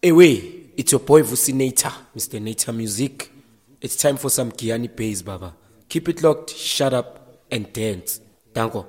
Away, it's your boy Vucinator, Mr. Nature Music. It's time for some Giyani bass, Baba. Keep it locked, shut up, and dance. Danko.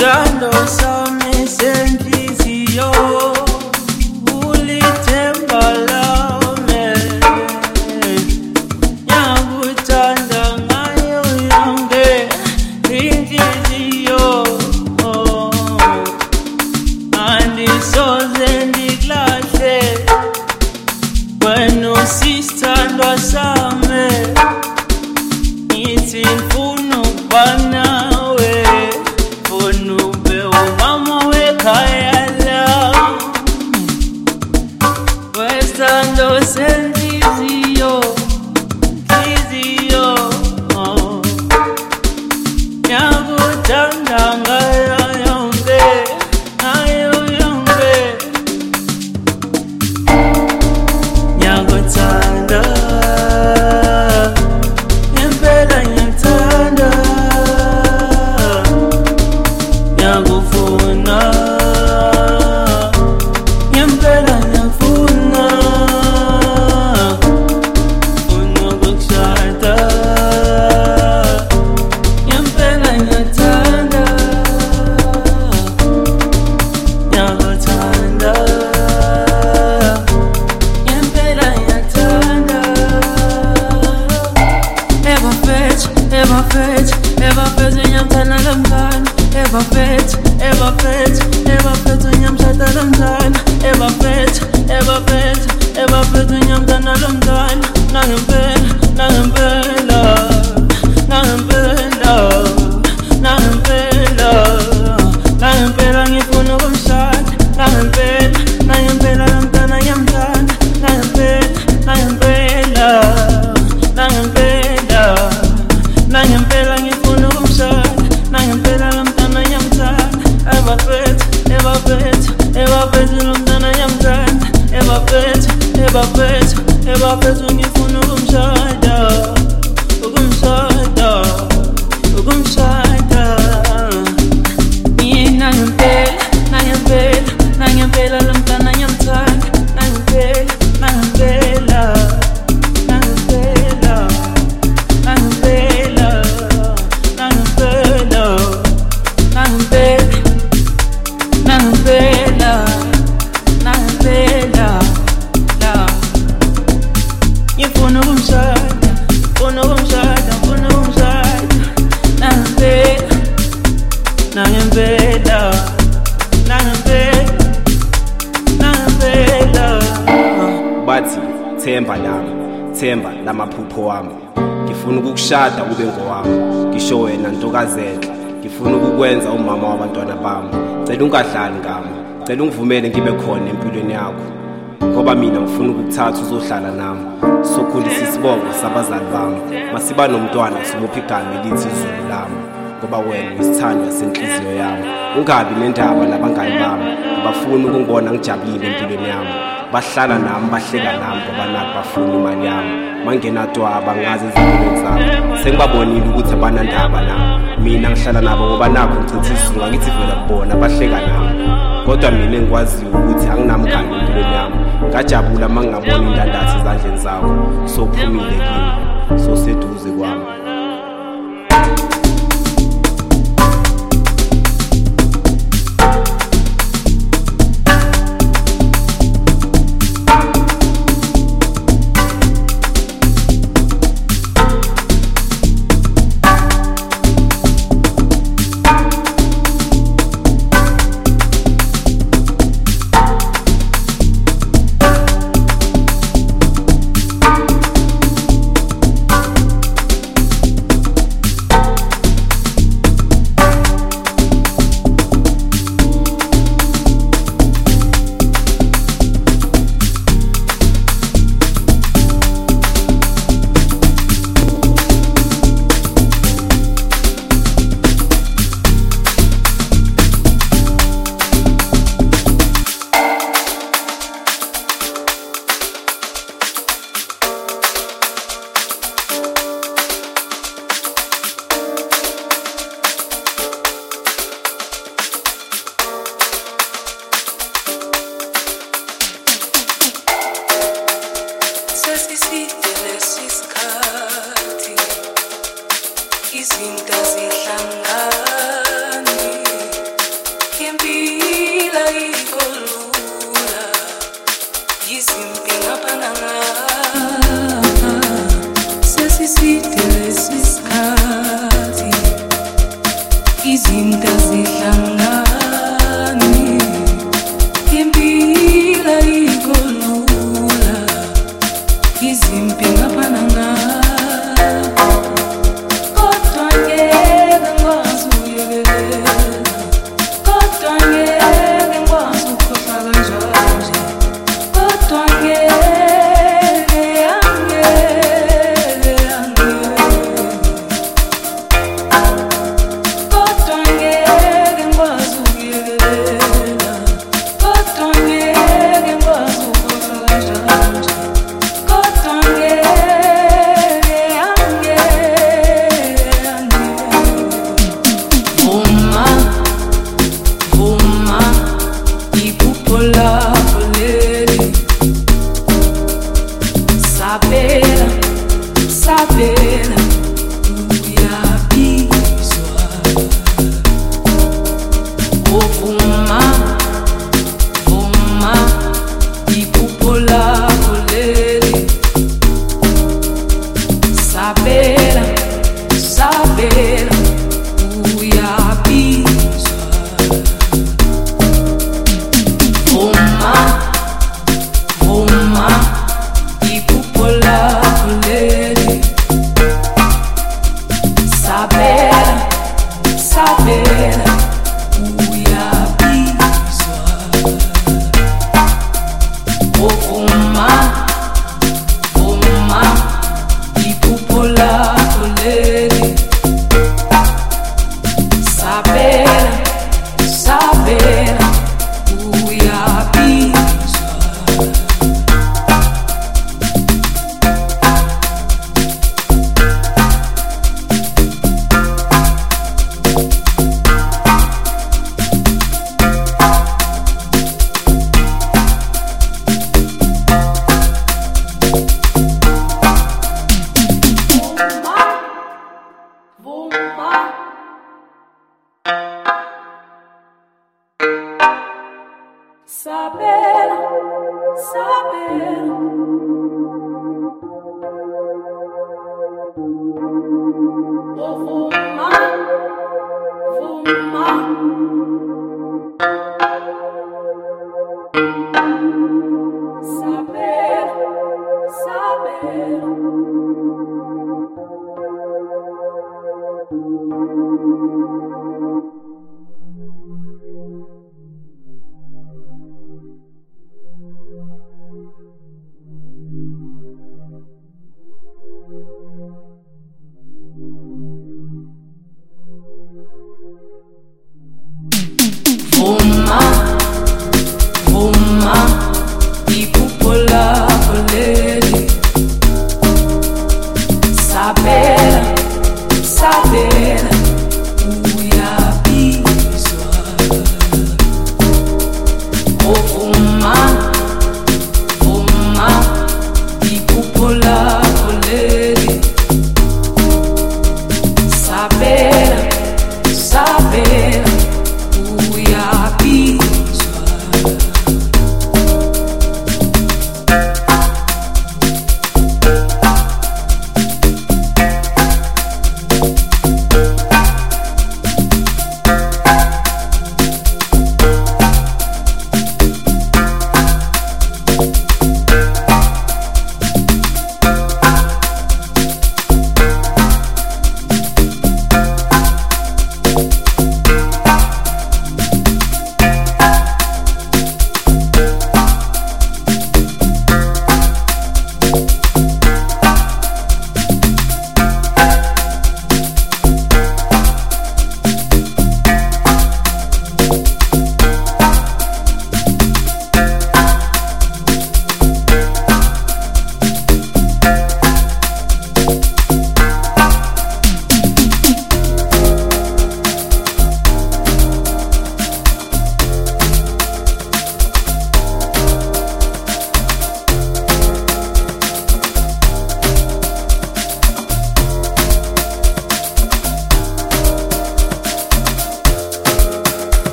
Sando sami senhliziyo ulithemba lami ngiyakuthanda ngayo yonke inhliziyo andisoze ndikulahle wena usithandwa sami ngithi ngifuna ukuba nawe funa ube umama wekhaya lami wesithando senhliziyo ngiyakuthanda ngayo yonke ngiyakuthanda ngempela ngiyakuthanda ngiyakufuna ngempela ngiyakufuna funa ukukushada ngempela ngiyakuthanda ngiyakuthanda ngempela ngiyakuthanda Ever ngiyamthanda lo mntwana Ever ngiyamshada lo mntwana Ever ngiyamthanda lo mntwana nangempela ngifuna ukumshada nangempela lo mntwana ngiyamthanda nangempela ngifuna ukumshada nangempela lo mntwana ngiyamthanda Ever lo mntwana ngiyamthanda Ever ngifuna ukumshada nangempela lo mntwana ngiyamthanda nangempela ngifuna ukumshada nangempela bathi themba lamaphupho wami ngifuna ukukushada ube ngowami ngisho wena ntokazenhle ngifuna ukukwenza umama wabantwana bami cela ungadlali ngami cela ungivumele ngibe khona empilweni yakho ngoba mina ngifuna ukukuthatha uzohlala nami sokhulisa isibongo sabazali bami masiba nomntwana simuphi igama elithi izulu lami ngoba wena uyisithandwa senhliziyo yami ungabi nendaba nabangani bami abafuna ukungibona ngijabulile empilweni yami bahlala nami bahleka nami ngoba naku bafuna imali yami mangenatwaba ngazi izimpilo zabo sengibabonile ukuthi abanandaba nami mina ngihlala nabo ngoba naku ngichitha isizungu ngithi vela kubona bahleka nami kodwa mina engikwaziyo ukuthi anginamkhaya empilweni yami ngajabula mangingabona indandatho ezandleni zakho sophumile kimi soseduze kwami izinto zihlangane izinto zihlangani impilo ikolula izimpi ngaphana ngapha kodwa ngeke ngikwazi ukuyekelela kodwa ngeke ngikwazi ukukhohlwa kanjalo nje kodwa ngeke angeke kodwa ngeke ngikwazi ukuyekelela kodwa ngeke ngikwazi ukukhohlwa kanjalo nje kodwa ngeke Vuma iphupho lakho leli sabela uyabizwa vuma iphupho lakho leli sabela uyabizwa vuma iphupho lakho leli sabela uyabizwa vuma iphupho lakho leli sabela uyabizwa vuma sabela vuma iphupho lakho leli sabela uyabizwa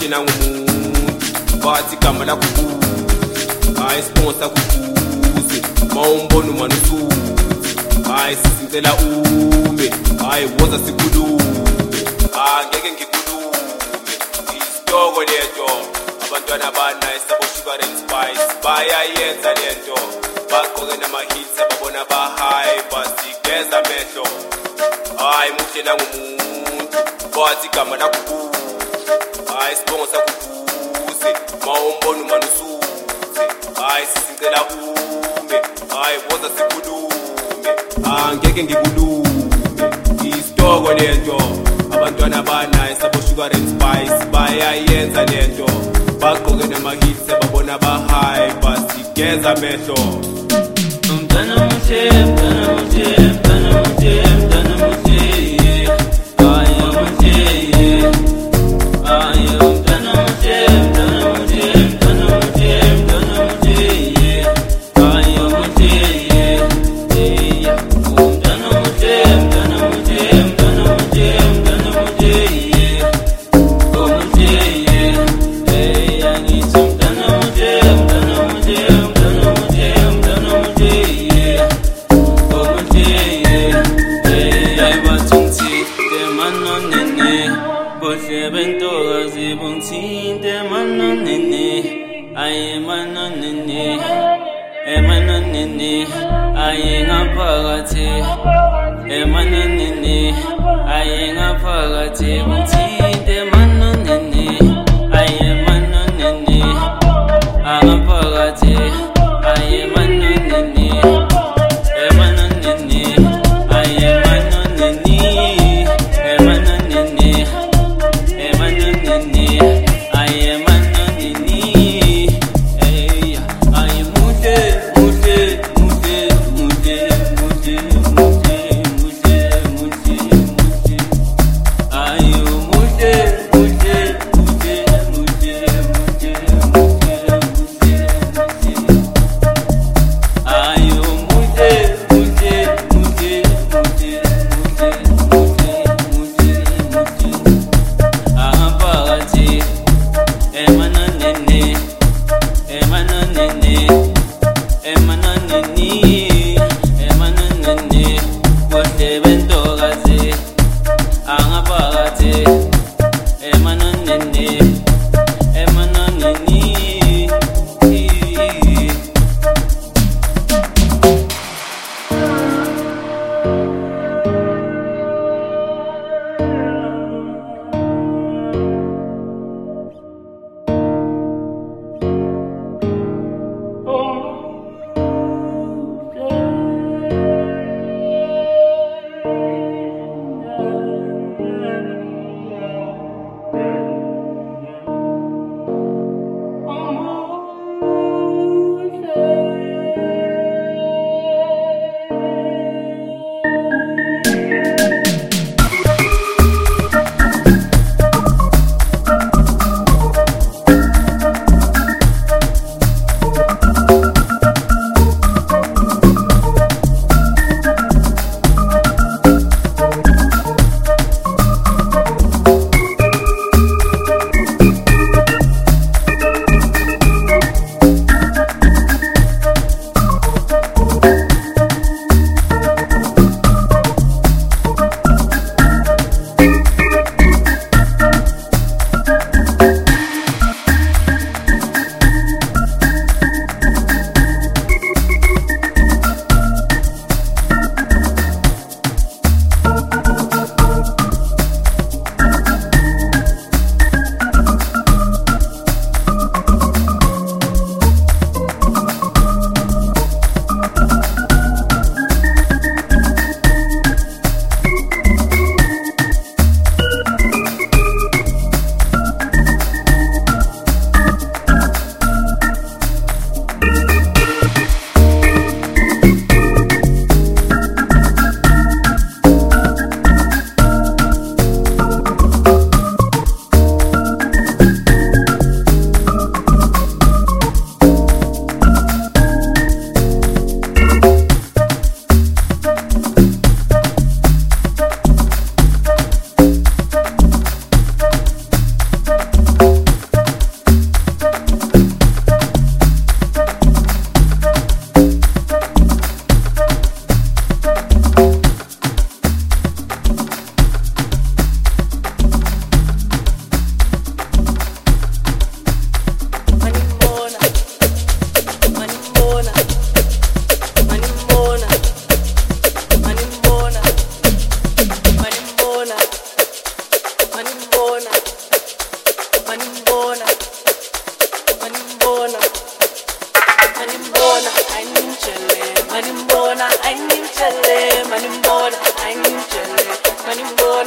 nangumuntu bathi igama lakho kuze hayi sponsor kuze mawumbona umani usuthi hayi sisintela ume hayi woza sikhulume angeke ngikhulume isitoko lento abantwana abanayo sabo sugar and spice bayayenza lento bagqoke nama-hits ababona ba-high basigeza amehlo hayi muhle nangumuntu bathi igama lakho kuze hayi sibongo sakho kuze mawumbona umani usuthi hayi sisicela ume hayi woza sikhulume angeke ngikhulume isitoko lento abantwana abanayo sabo sugar and spice bayayenza lento bagqoke nama-hits ababona ba-high basigeza amehlo Mtana muche, mtana muche, mtana muche, mtana muche, aya muche, aya mtana muche, mtana muche, mtana muche, mtana muche, aya muche, mtana muche, mtana muche, mtana muche, mtana muche, oh muche, aya ni mtana muche, mtana muche, mtana muche, mtana muche. Muche,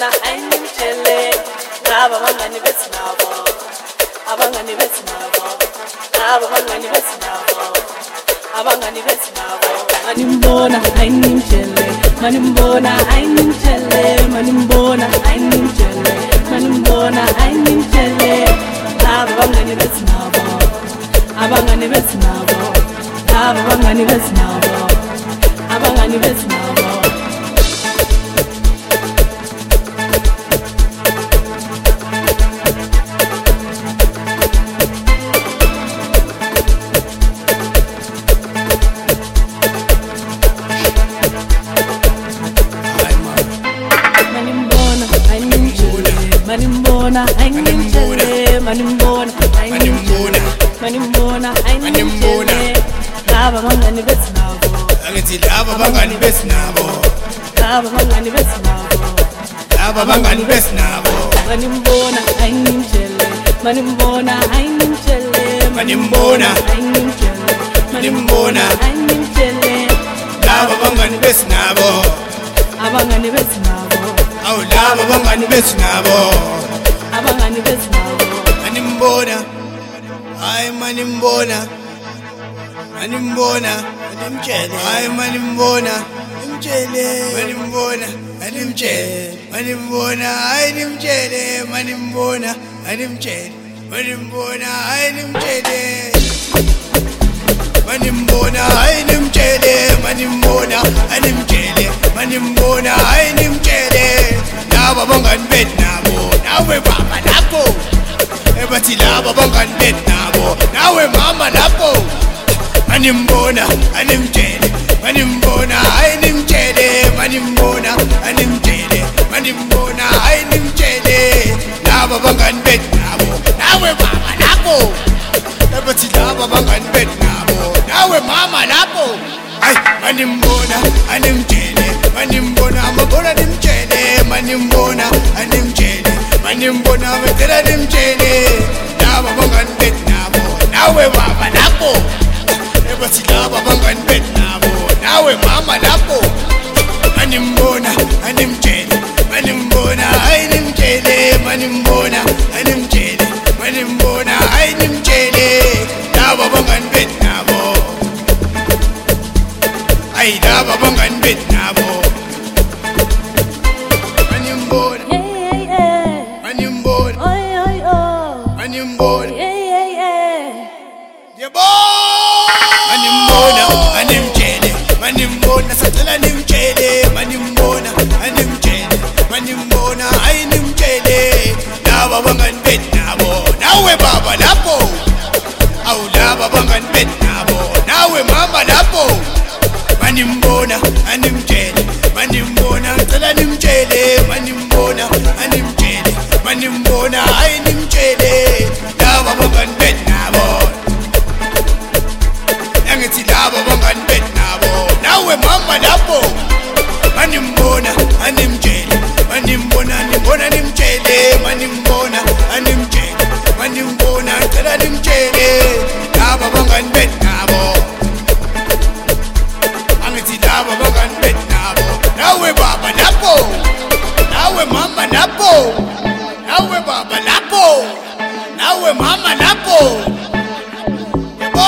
manimbona ayingimtshele laba bangani bethi nabo abangani bethi nabo laba bangani bethi nabo abangani bethi nabo manimbona ayingimtshele manimbona ayingimtshele manimbona ayingimtshele manimbona ayingimtshele laba bangani bethi nabo abangani bethi nabo laba bangani bethi nabo abangani bethi nabo manimbona ayingimtshele manimbona ayingimtshele manimbona ayingimtshele laba bangani bethi nabo angithi laba bangani bethi nabo laba bangani bethi nabo laba bangani bethi nabo manimbona ayingimtshele manimbona ayingimtshele manimbona ayingimtshele manimbona ayingimtshele laba bangani bethi nabo abangani bethi nabo awu laba bangani bethi nabo abangani bethi nabo manimbona hayi manimbona manimbona animtshele hayi manimbona nimtshele manimbona animtshele manimbona hayi nimtshele manimbona animtshele manimbona hayi nimtshele manimbona hayi nimtshele manimbona animtshele manimbona hayi nimtshele laba bangani bethi nabo nawe baba lapho ebathi laba bangani bethi nabo nawe mama lapho manimbona animtshele manimbona hayi nimtshele manimbona animtshele manimbona hayi nimtshele laba bangani bethi nabo nawe baba lapho ebathi laba bangani bethi nabo nawe mama lapho hayi manimbona animtshele manimbona amabona nimtshele manimbona animtshele manimbona wetela nimtshele laba bangani bethi nabo nawe baba lapho ebathi laba bangani bethi nabo nawe mama lapho manimbona animtshele manimbona hayi nimtshele manimbona animtshele manimbona hayi nimtshele laba bangani bethi nabo hayi laba bangani bethi nabo manimbona manimbona manimbona yebo manimbona animtshele manimbona sacela nimtshele manimbona animtshele manimbona hayi nimtshele laba bangani bethi nabo nawe baba lapho awu laba bangani bethi nabo nawe mama lapho manimbona animtshele manimbona sacela nimtshele manimbona animtshele manimbona hayi nimtshele laba bangani bethi nabo angithi laba bangani bethi nabo nawe mama lapho manimbona animtshele manimbona nimbona nimtshele manimbona animtshele manimbona cela nimtshele laba bangani bethi nabo angithi laba bangani bethi nabo nawe baba lapho nawe mama lapho nawe baba lapho nawe mama lapho yebo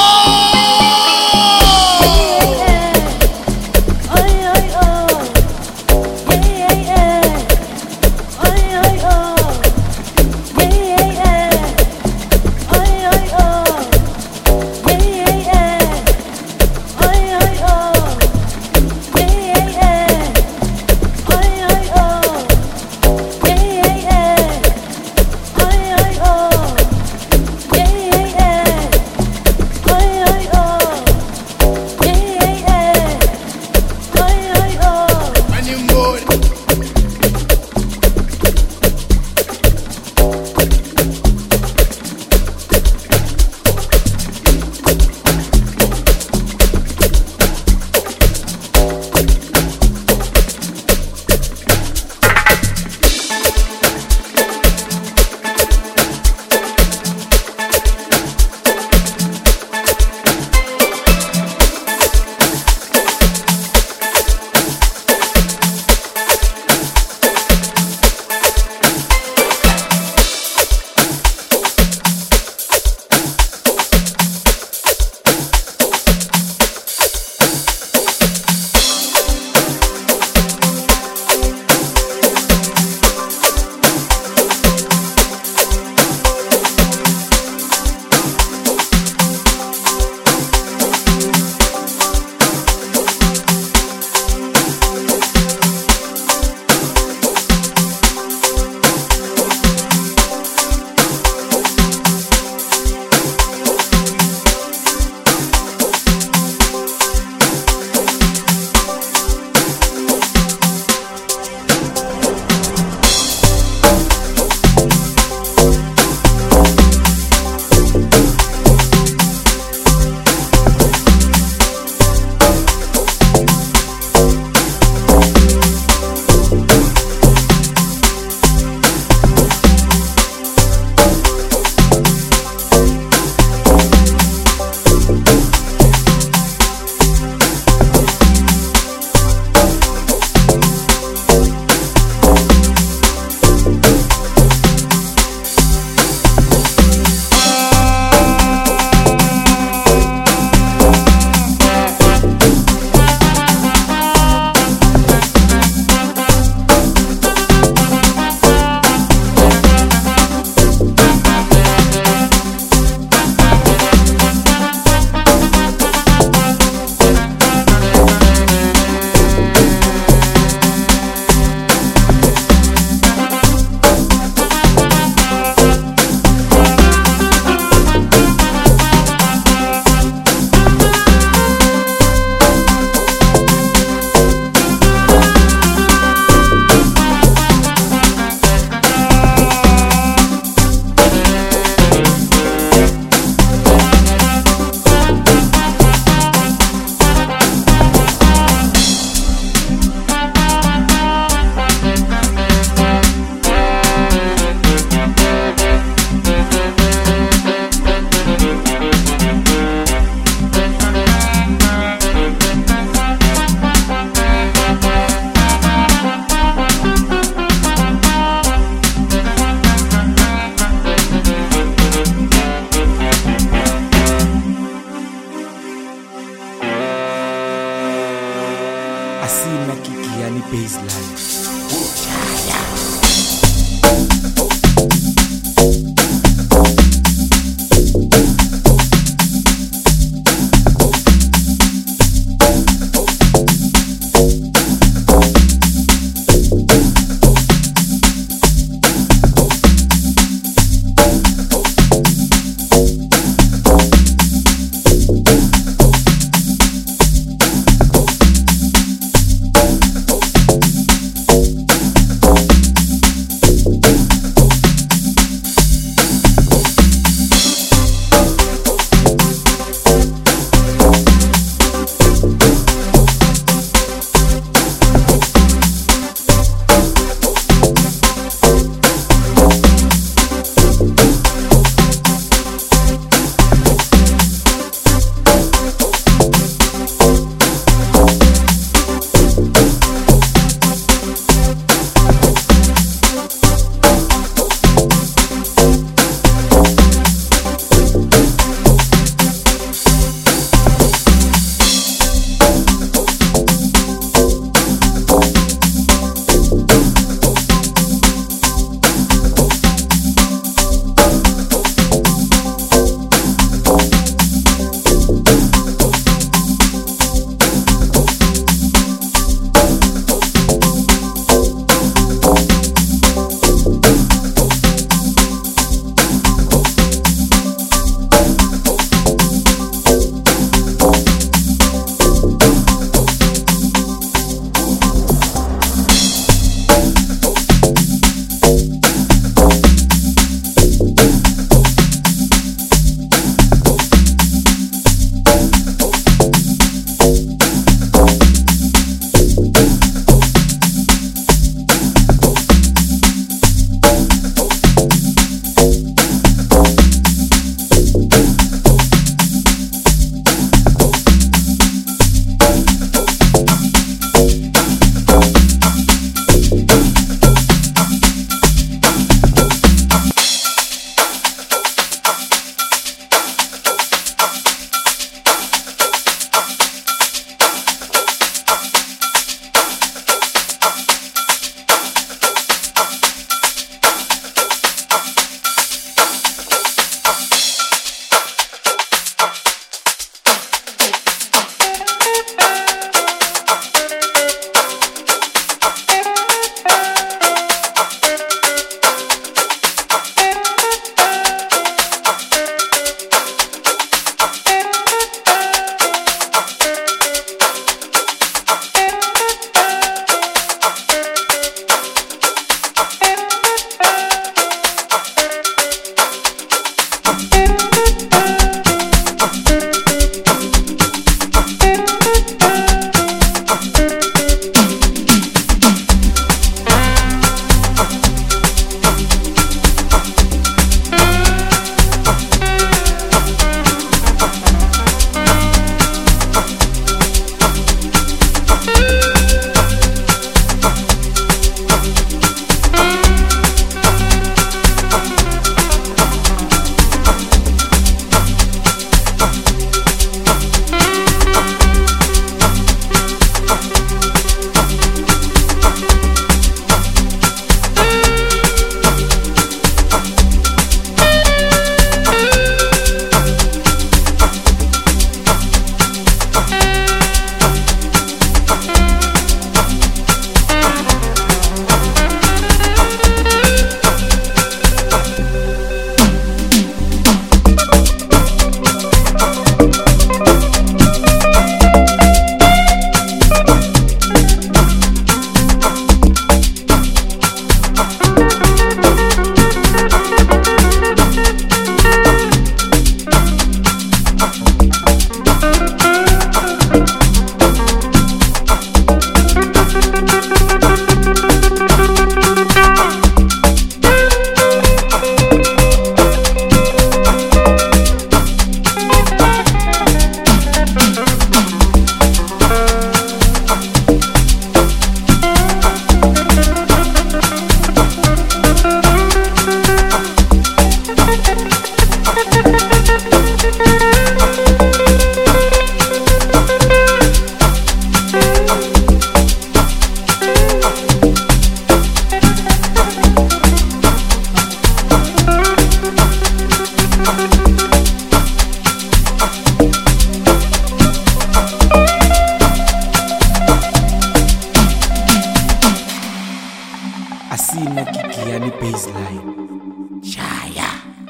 Giyani baseline. Shaya.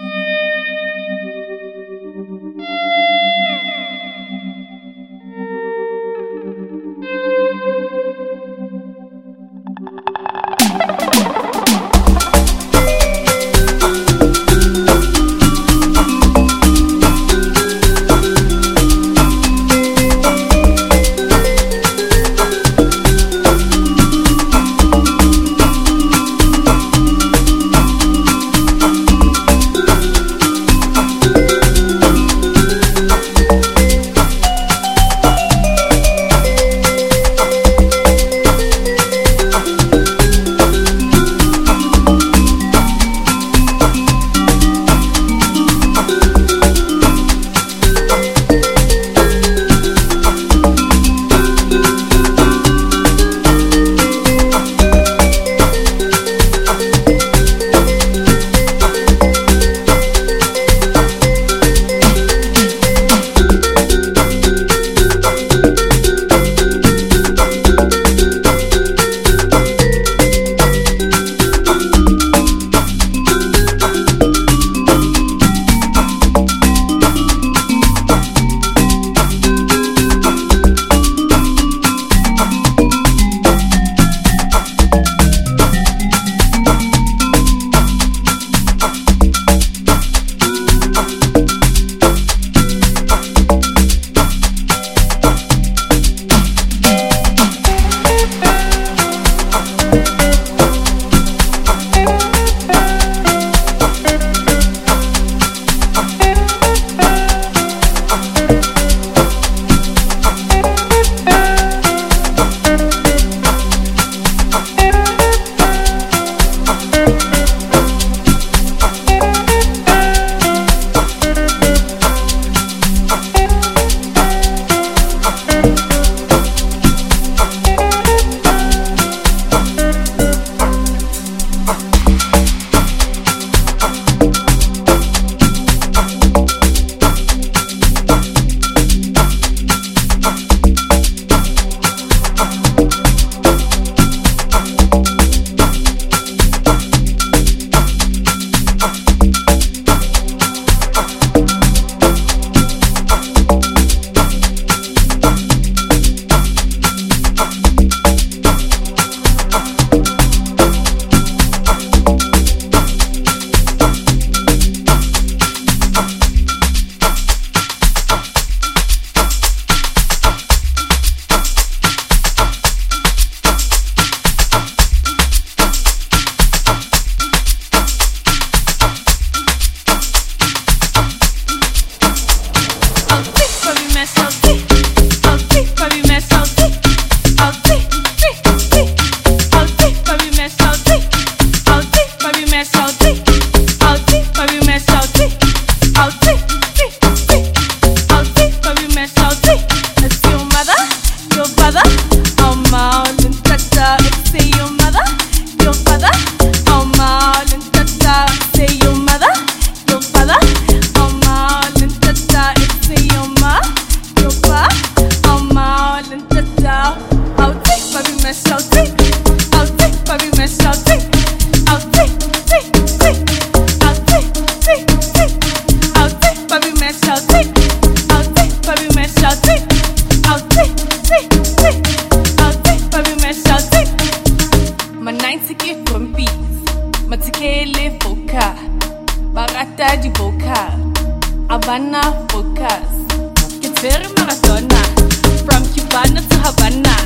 Havana focus. Get very Maradona. From Cubana to Havana.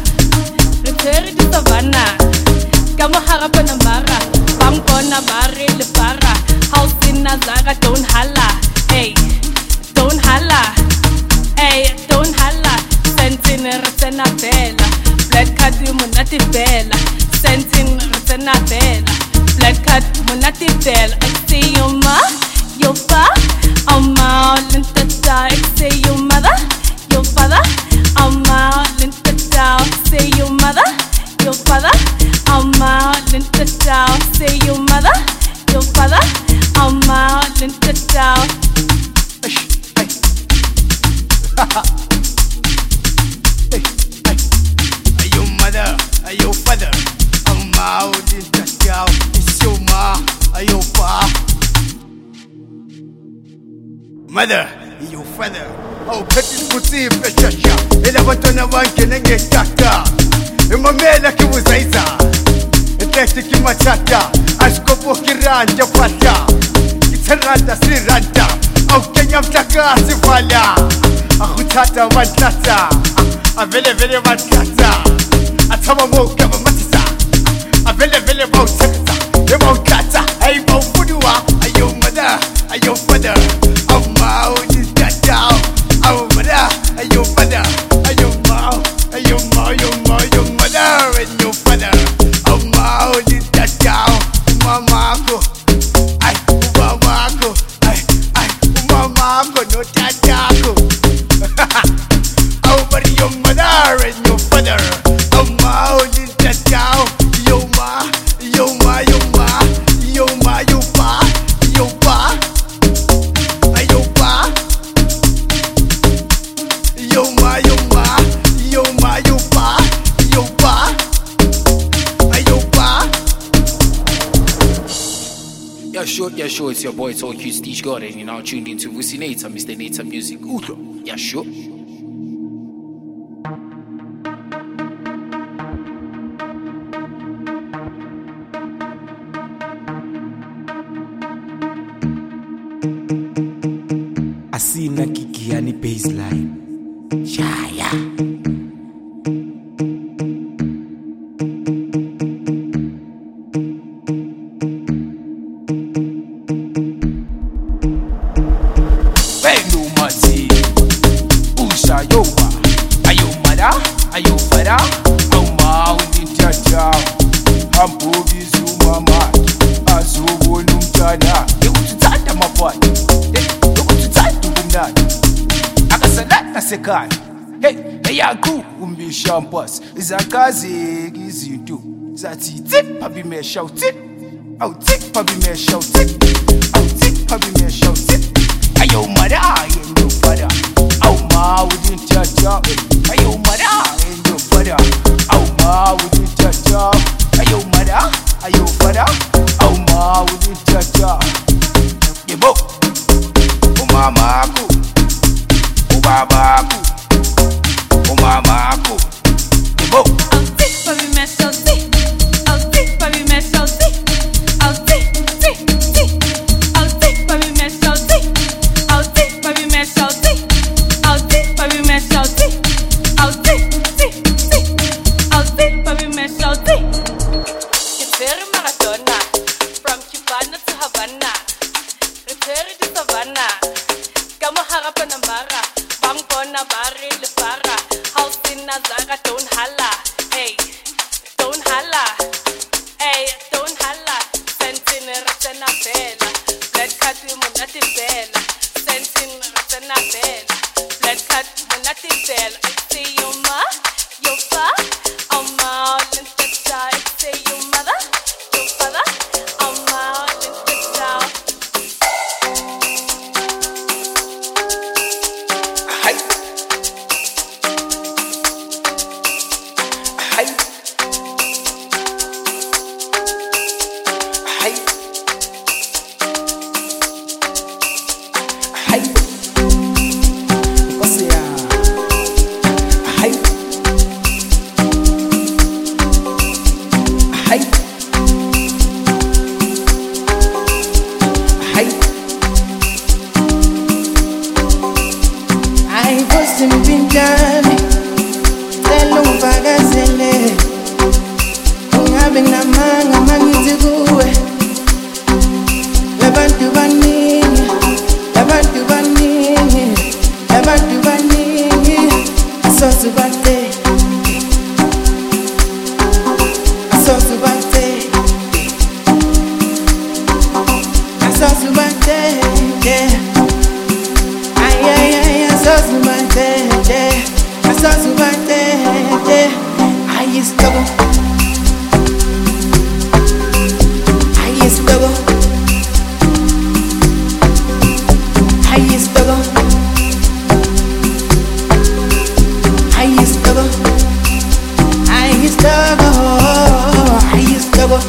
Return to Savannah. Kamo harap na mara. Pangkona mare le para. House in Nazara, don't holla. Hey, don't holla. Hey, don't holla. Sentin Ratana Bella. Black card Munati Bella. Sentin Ratana Bella. Black card Munati Bella. I see you ma, your pa. I'm all in the dark. Say your mother, your father. I'm all in the dark. Say your mother, your father. I'm all in the dark. Say your mother, your father. I'm all in the dark. Are your mother? Are your father? I'm out in the dark. It's your ma. mother, your father. Oh, petit puti pechasha. Ela bantwana bangena ngetata. Imamela kiwuzaiza. Intete kimatata. Askopo kiranja fata. Kitaranda siranda. Au Kenya mtaka sivala. Akhutata wantlata. Avele vele wantlata. Atama moka matisa. Avele vele wantlata. Eba wantlata. Ay mawfudua. Ayo mother, ayo father. Oh ma, this dada. Oh mother, ayo father. Ayo ma, ayo ma, ayo ma, ayo mother and your father. Oh ma, this dada. Mama ko. Ay, mama ko. Ay, mama ko no dada ko. Oh, but your mother and your father. Oh ma, this dada. Yo ma, yo ma, yo ma, yo ma, yo pa, yo pa, yo pa, yo ma, yo ma, yo ma, yo pa, yo pa, yo pa. Yeah, sure, it's your boy Tokyo Stitch God, and you're now tuned into Vusi Nature, Mr. Nature Music. Udo. Yeah, sure. Asina Kikiani baseline. Yeah. Bendo mati, usha yoba, ayo mada, ayo fada, au maundi jaja, hampo bizu mama, azubo numtana, ututanda mapani, ututanda kumnani, akasalata sekani, hey yaku umbi shampas, zakazi gizindu, zati tip pabi me shout it, au tip pabi me shout it, au tip pabi me shout it. Ayo mada and your father. Oh ma wouldn't judge up. Ayo mada and your father. Oh ma wouldn't judge up. Ayo mada, ayo father. Oh ma wouldn't judge up. Yebo. Oh mama ko. Oh baba ko. Oh mama ko. Yebo. I'll take for me, mess, I'll take. I'll take for me, mess, I'll take. I'll take. I'll take for me, mess, I'll take. I'll take for me, mess, I'll take. I'll take for me, mess, I'll take. I'll take. I'll take for me, mess, I'll take. It's very Maradona. From Cubana to Havana. Return to Savannah. Kamo harap na mara. Bang bona bari le para. House in Nazara, don't holla. Hey, don't holla. Hey, don't holla. Sentin ratana bella. Blood cut monati bella. Sentin ratana bella. Blood cut monati bella. I say your ma, your pa, oh ma, let's get down. I say your mother, your father, oh ma, let's get down. Hi. Hi. Hi. Hi. What's ya? Hi. Hi. Hi. Ay, você me pintame, telo mpakazele, ungabe namanga mangithi kuwe. Labantu baningi, labantu baningi, labantu baningi, asosubate, asosubate, asosubate, yeah. Ay, asosubate, yeah. Asosubate, yeah. Ay, struggle. Ay, struggle. Ay, struggle. Ay, struggle. Ay, struggle. Ay, struggle.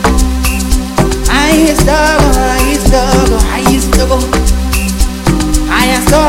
Ay, struggle. Ay, struggle. Ay, struggle. I am so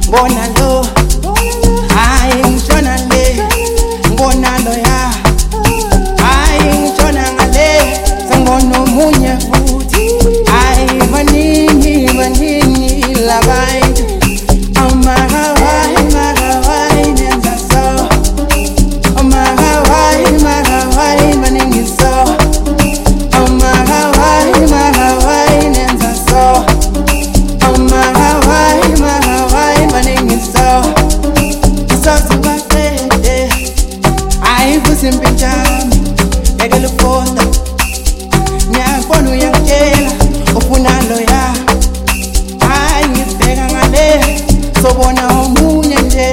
ngibona lo hayi ngishona le ngibona lo ya hayi ngishona ngale sengibona omunye futhi hayi baningi labantu amagawayi nenza so amagawayi baningi so amagawayi nenza so amagawayi baningi so sasibaqede ayivusimpinjami ekele foto ngiyabona uyangitshela ufuna loya hayi ngibheka ngale sobona omunye nje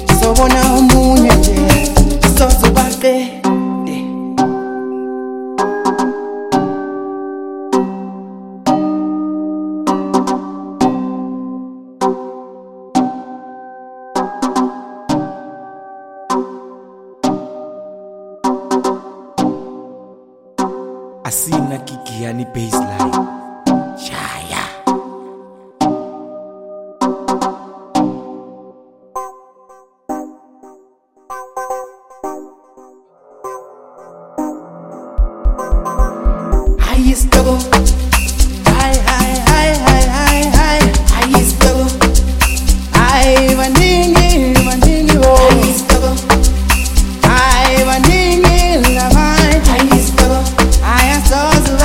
sasibaqede Asina Kikiani baseline. Shaya. I struggle. I struggle. I maningi oh. I struggle. I maningi la mai. I struggle. I struggle.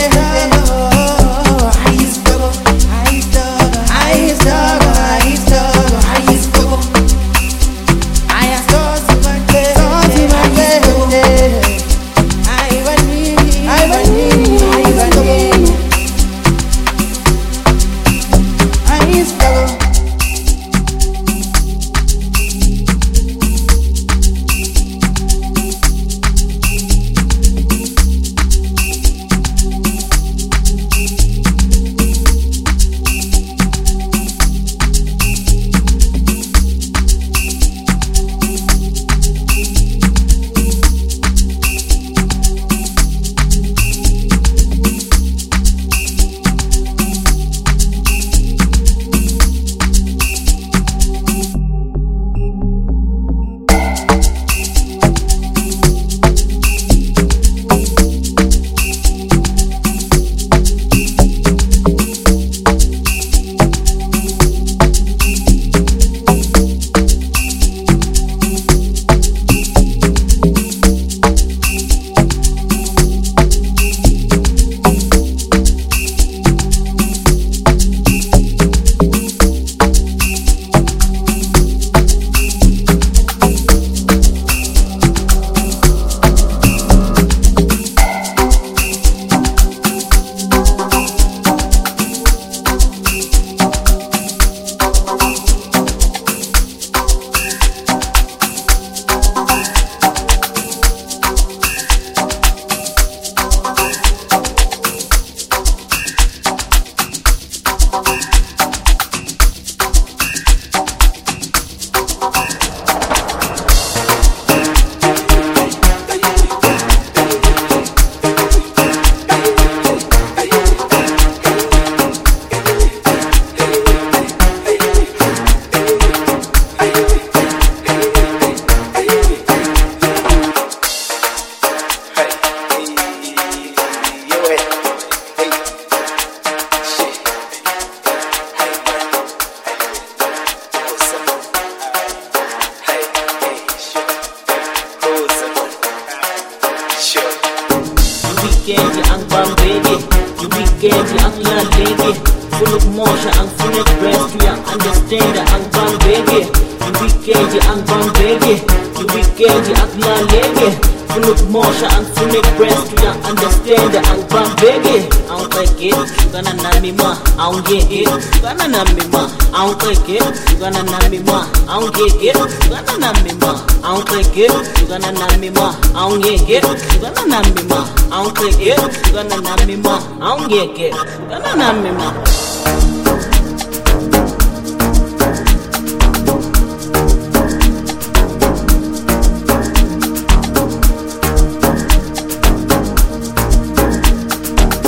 weekend ang pambege, yung weekend ang lalege. Full of motion ang full of breast, yung understand ang pambege. Yung weekend ang pambege, yung weekend ang lalege. Full of motion ang full of breast, yung understand ang pambege. Ang take it, suga na nami ma. Ang get it, suga na nami ma. Ang take it, suga na nami ma. Ang get it, suga na nami ma. Ang take it, suga na nami ma. Ang get it, suga na nami ma. Ang take it, suga na nami ma. Ang get it, suga na nami ma.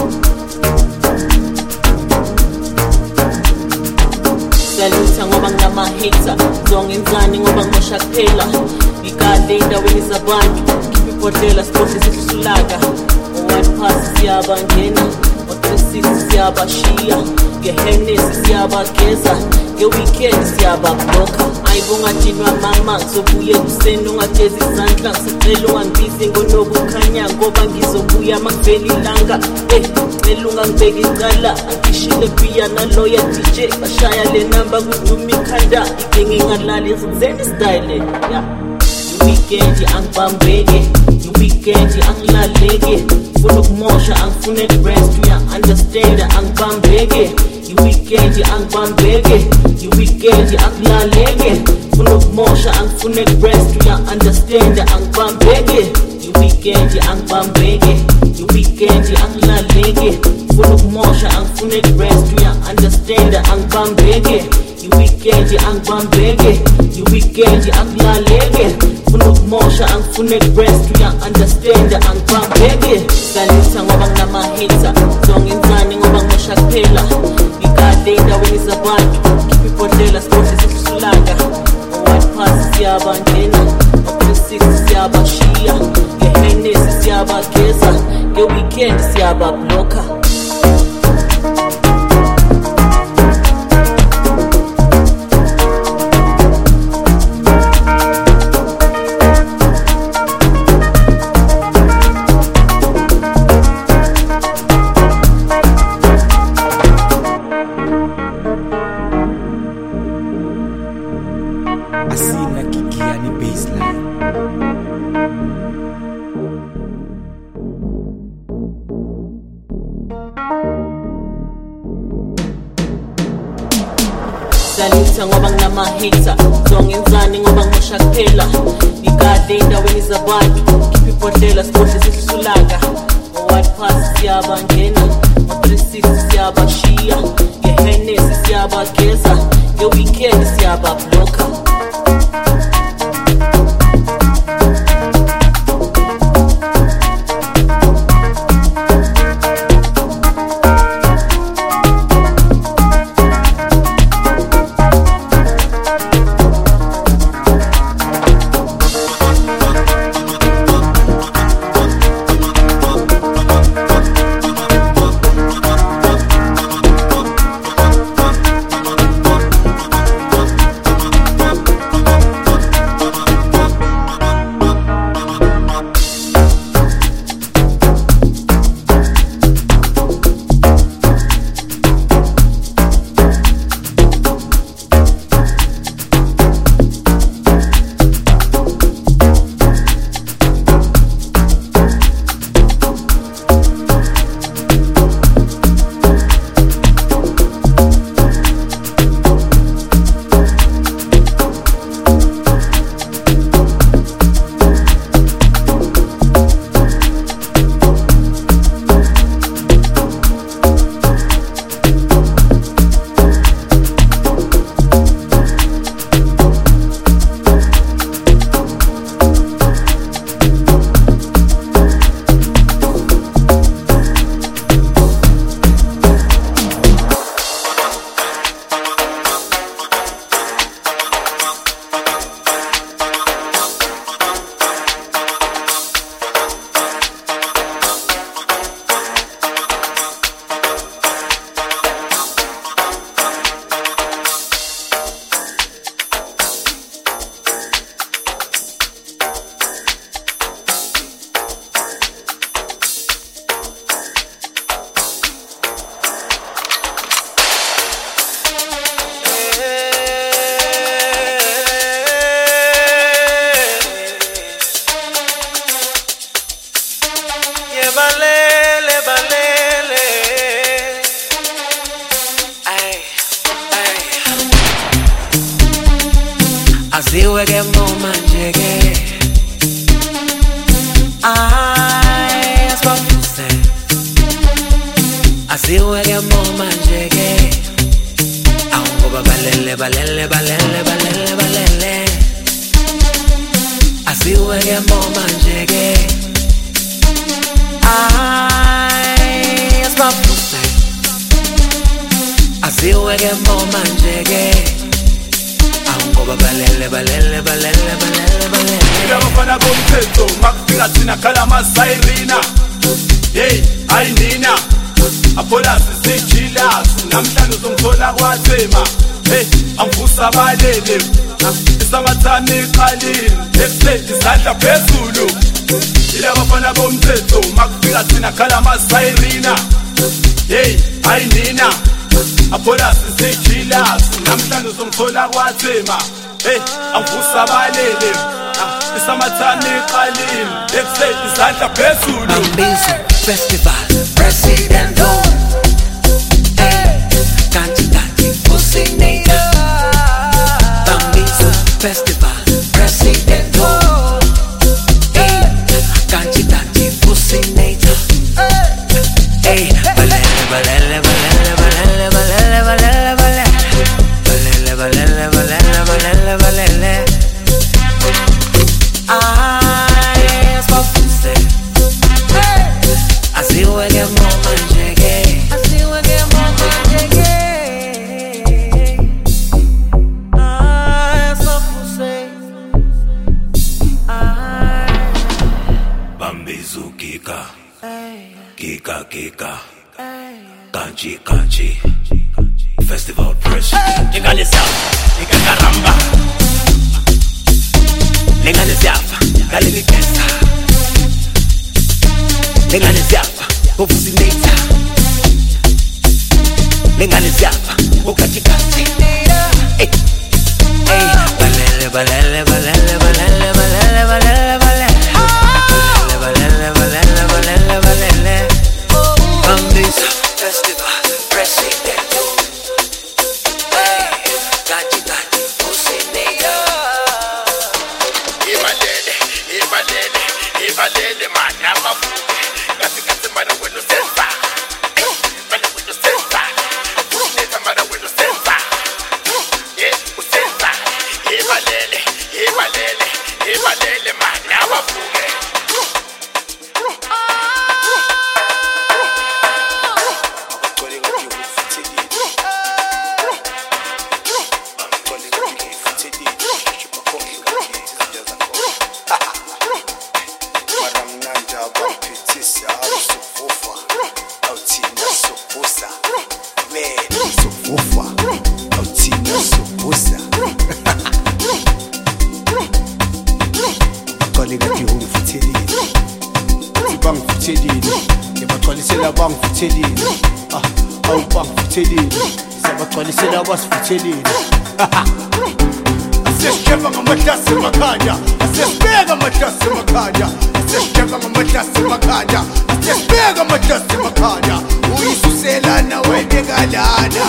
Salute sa ngobang naman nama-hater zongenzani ngoba ngimosha kuphela ngikade endaweni zabantu khipha ibhodlela sibohle sihlulaka o-1pass siyabangena o-360 siyabashiya nge-Hennessy siyabageza nge-weekend siyababloka ayibongadinwa mama ngizobuye ekuseni ungagezi izandla ngisicela ungangibizi ngonobukhanya ngoba ngizobuya makuvela ilanga cela ungangibeki icala angishile piya naloya DJ bashaya le namba kuduma ikhanda igenge ngalali zenzeni style ya weekend angibambeke weekend angilaleke funa ukumosha angifune rest uya understand angibambeke weekend angibambeke weekend akulaleke funa ukumosha angifune rest uya understand angibambeke weekend angibambeke weekend akulaleke funa ukumosha angifune rest uya understand angibambeke weekend angibambeke weekend akulaleke funa ukumosha angifune rest uya understand angibambeke salisa ngoba nginama-hater zongenzani ngoba ngimosha kuphela ngikade endaweni zabantu khipha ibhodlela sibohle sihlulaka o-1pass siyabangena o-360 siyabashiya nge-Hennessy siyabageza nge-weekend siyababloka Asina Kikiani baseline. salisa ngoba nginama-hater zongenzani ngoba ngimosha kuphela ngikade endaweni zabantu khipha ibhodlela sibohle sihlulaka o-1pass siyabangena o-360 siyabashiya nge-Hennessy siyabageza nge-weekend siyababloka Aziwe ke moma njeke asibafuse Aziwe ke moma njeke Ngoba balele Aziwe ke moma njeke asibafuse Aziwe ke moma njeke Ngoba balele balele balele balele balele. Abafana bomthetho makufika thina khala amasayirina. Hey, ayinina. Aphola sisijila namhlanje uzongithola kwathema. Hey, angivusa balele. Isamathani iqalile. Ekuseni izandla phezulu. Abafana bomthetho makufika thina khala amasayirina. Hey, ayinina. Aphola sisijila namhlanje uzongithola kwathema. Hey, angivusa balele. Isamathani iqalile. Ekuseni izandla phezulu. Bambizo Festival President Kanti Pusinator. Bambizo Festival President Kanti Pusinator. Balele balele balele balele balele balele balele balele balele balele balele. I spoke to say I see we get more manjege. I see we get more manjege. I spoke to say Bambizo kika kika kika kanchi Festival Press. Ingane safa ikakaramba. Lengane safa galeli pesa. Lengane safa Pusinator. Lengane safa ukachikati. Hey, balele balele balele balele balele balele balele balele balele balele balele. Bambizo Festival President. Kanti Pusinator. Ibalele manaba kasi mana wendo senza mana wendo senza Pusinator mana wendo senza usenza ibalele manaba Asesheva ngamatasi makhanya, asesibeka amatasi makhanya, asesheva ngamatasi makhanya, asesibeka amatasi makhanya. Uyisuselana wayibekalana,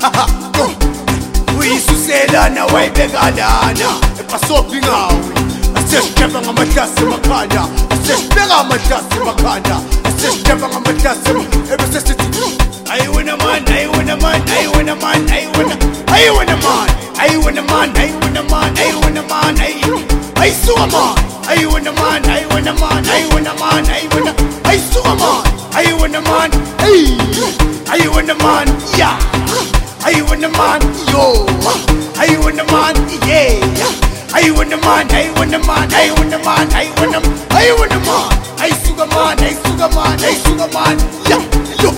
uyisuselana wayibekalana. Epasopi ngawe, asesheva ngamatasi makhanya, asesibeka amatasi makhanya, asesheva ngamatasi. Ebesesithi I wanna man, I wanna man, I wanna man, I wanna man, I wanna man, I wanna man, I wanna man, I saw a man, I wanna man, I wanna man, I wanna man, I saw a man, I wanna man, I wanna man, yeah, I wanna man, yo, I wanna man, yeah, I wanna man, I wanna man, I wanna man, I wanna man, I saw a man, I saw a man, I saw a man, yeah, yo.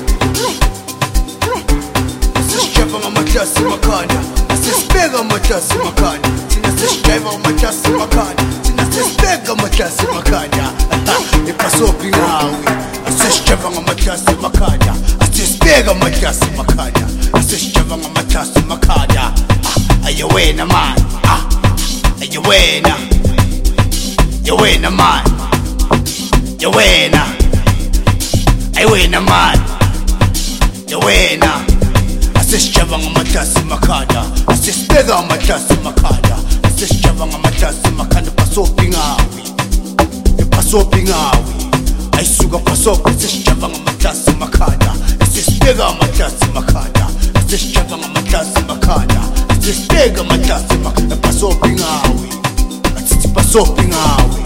Asesheva ngamatasi makhanya, asesibeka amatasi makhanya. Thina sesijayva amatasi makhanya, thina sesibeka amatasi makhanya. Epasopi ngawe, asesijayva ngamatasi makhanya, asesibeka amatasi makhanya, asesijayva ngamatasi makhanya. Ayewena man, ayewena, yewena man, yewena, ayewena man, yewena. Asesheva ngamatasi makhanya, asesibeka amatasi makhanya, asesheva ngamatasi makhanya. Epasopi ngawe, epasopi ngawe, ayisuka pasopi. Asesheva ngamatasi makhanya, asesibeka amatasi makhanya, asesheva ngamatasi makhanya, asesibeka amatasi makhanya. Epasopi ngawe, asithi pasopi ngawe.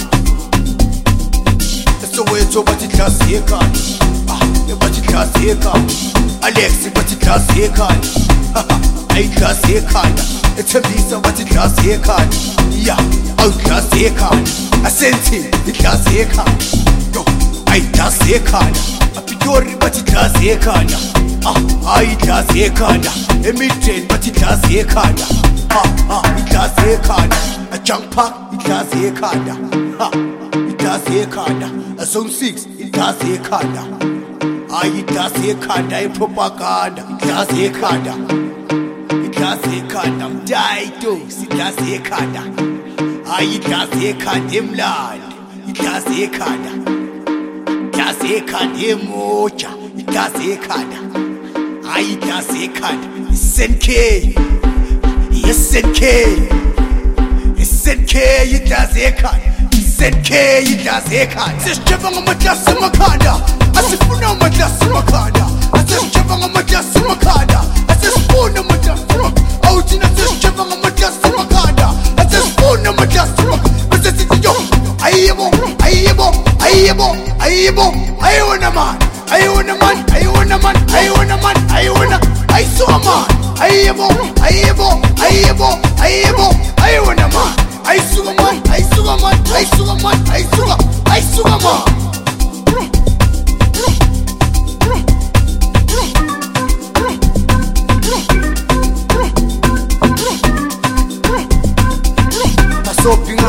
Esowethu bathi klasi ekhaya, bathi klasi ekhaya. Alex bathi klasi ekhaya, ayiglasi ekhanda ethembisa bathi iglasi ekhanda ya awuglasi ekhanda asenti iglasi ekhanda yo ayiglasi ekhanda apitori bathi iglasi ekhanda ayiglasi ekhanda emithen bathi iglasi ekhanda iglasi ekhanda ajunk park iglasi ekhanda iglasi ekhanda zone 6 iglasi ekhanda iglasi ekhanda ipropaganda iglasi ekhanda iglasi ekhanda mdaito iglasi ekhanda iglasi ekhanda emlandi iglasi ekhanda iglasi ekhanda emoja iglasi ekhanda iglasi ekhanda SNK SNK SNK iglasi ekhanda SNK iglasi ekhanda sisijeba ngamaglasi emakhanda asifuna amaglasi emakhanda asisijeba ngamaglasi emakhanda asifuna amaglasi emakhanda awuthina sisijeba ngamaglasi emakhanda asifuna amaglasi emakhanda bese sithi yo ayebo ayebo ayebo ayebo ayona man ayona man ayona man ayona man ayona ayisuka man ayebo ayebo ayebo ayebo ayona man ayisuka man ayisuka man ayisuka man ayisuka man Sopping